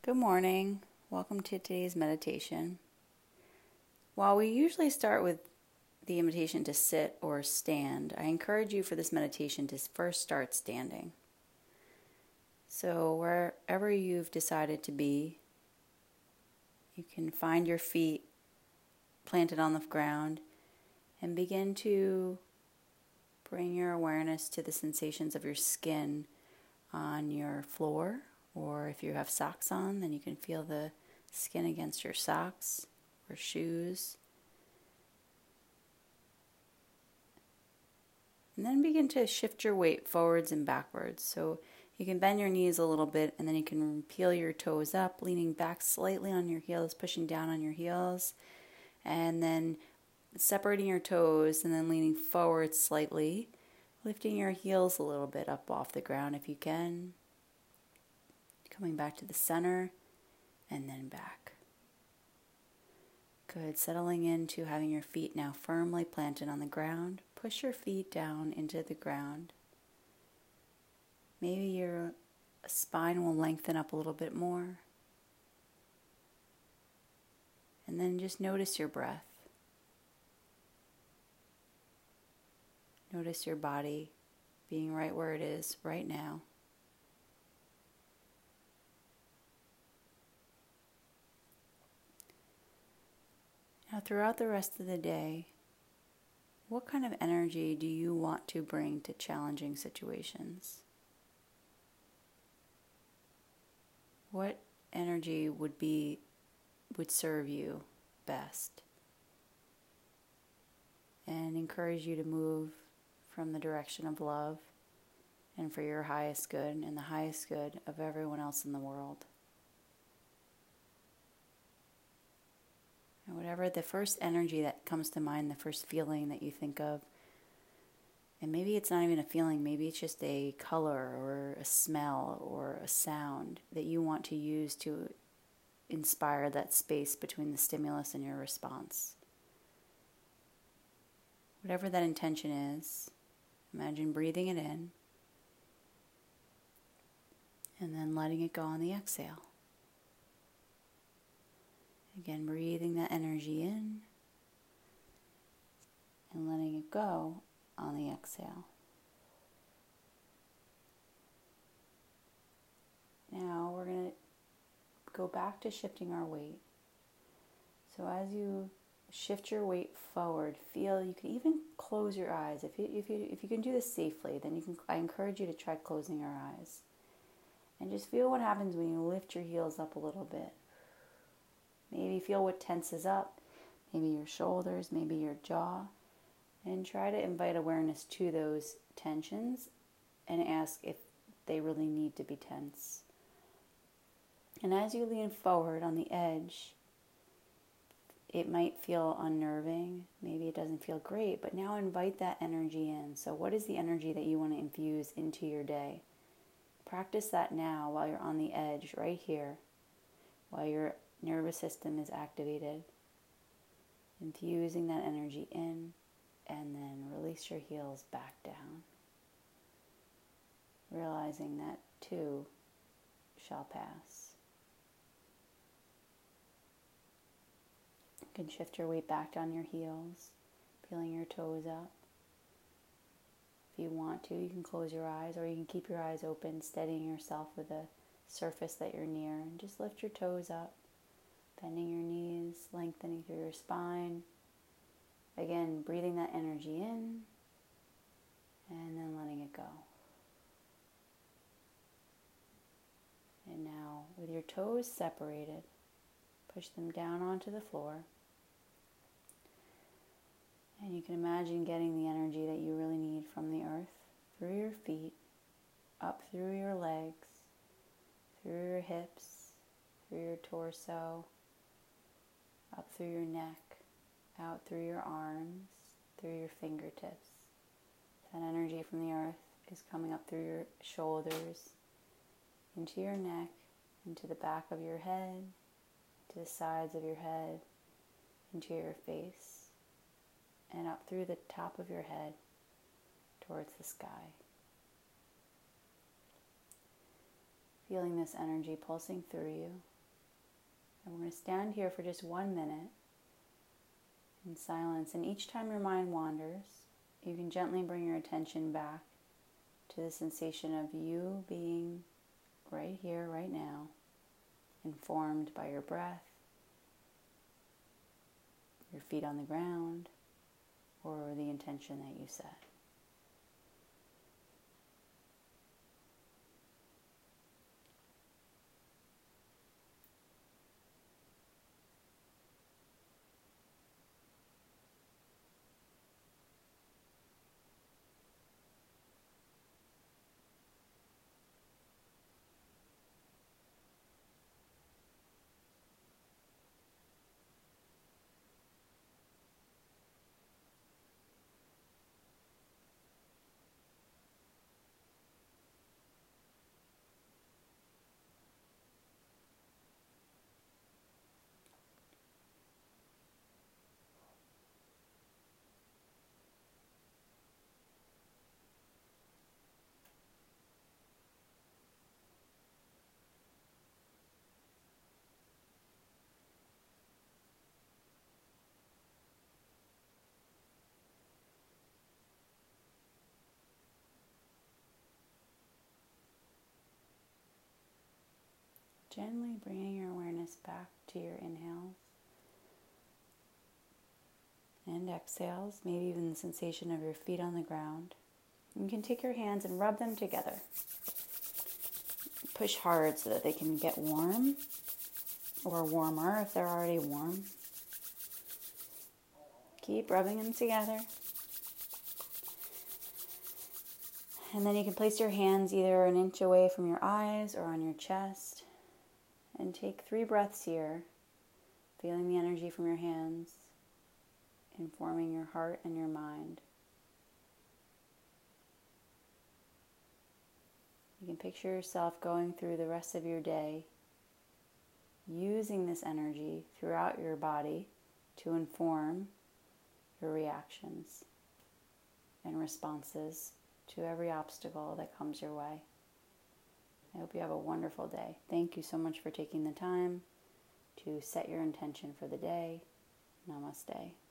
Good morning. Welcome to today's meditation. While we usually start with the invitation to sit or stand, I encourage you for this meditation to first start standing. So wherever you've decided to be, you can find your feet planted on the ground and begin to bring your awareness to the sensations of your skin on your floor. Or if you have socks on, then you can feel the skin against your socks or shoes. And then begin to shift your weight forwards and backwards. So you can bend your knees a little bit, and then you can peel your toes up, leaning back slightly on your heels, pushing down on your heels. And then separating your toes and then leaning forward slightly, lifting your heels a little bit up off the ground if you can. Coming back to the center and then back. Good. Settling into having your feet now firmly planted on the ground. Push your feet down into the ground. Maybe your spine will lengthen up a little bit more. And then just notice your breath. Notice your body being right where it is right now. Now, throughout the rest of the day, what kind of energy do you want to bring to challenging situations? What energy would serve you best? And encourage you to move from the direction of love and for your highest good and the highest good of everyone else in the world. And whatever the first energy that comes to mind, the first feeling that you think of, and maybe it's not even a feeling, maybe it's just a color or a smell or a sound that you want to use to inspire that space between the stimulus and your response. Whatever that intention is, imagine breathing it in and then letting it go on the exhale. Again, breathing that energy in and letting it go on the exhale. Now we're going to go back to shifting our weight. So as you shift your weight forward, you can even close your eyes. If you can do this safely, then I encourage you to try closing your eyes. And just feel what happens when you lift your heels up a little bit. Maybe feel what tenses up, maybe your shoulders, maybe your jaw, and try to invite awareness to those tensions and ask if they really need to be tense. And as you lean forward on the edge, it might feel unnerving, maybe it doesn't feel great, but now invite that energy in. So what is the energy that you want to infuse into your day? Practice that now while you're on the edge, right here, while your nervous system is activated, infusing that energy in, and then release your heels back down, realizing that too shall pass. You can shift your weight back down your heels, peeling your toes up. If you want to, you can close your eyes, or you can keep your eyes open, steadying yourself with a surface that you're near, and just lift your toes up. Bending your knees, lengthening through your spine. Again, breathing that energy in and then letting it go. And now, with your toes separated, push them down onto the floor. And you can imagine getting the energy that you really need from the earth through your feet, up through your legs, through your hips, through your torso, up through your neck, out through your arms, through your fingertips. That energy from the earth is coming up through your shoulders, into your neck, into the back of your head, to the sides of your head, into your face, and up through the top of your head towards the sky. Feeling this energy pulsing through you, And we're going to stand here for just 1 minute in silence. And each time your mind wanders, you can gently bring your attention back to the sensation of you being right here, right now, informed by your breath, your feet on the ground, or the intention that you set. Gently bringing your awareness back to your inhales and exhales, maybe even the sensation of your feet on the ground. You can take your hands and rub them together. Push hard so that they can get warm or warmer if they're already warm. Keep rubbing them together. And then you can place your hands either an inch away from your eyes or on your chest. And take 3 breaths here, feeling the energy from your hands, informing your heart and your mind. You can picture yourself going through the rest of your day, using this energy throughout your body to inform your reactions and responses to every obstacle that comes your way. I hope you have a wonderful day. Thank you so much for taking the time to set your intention for the day. Namaste.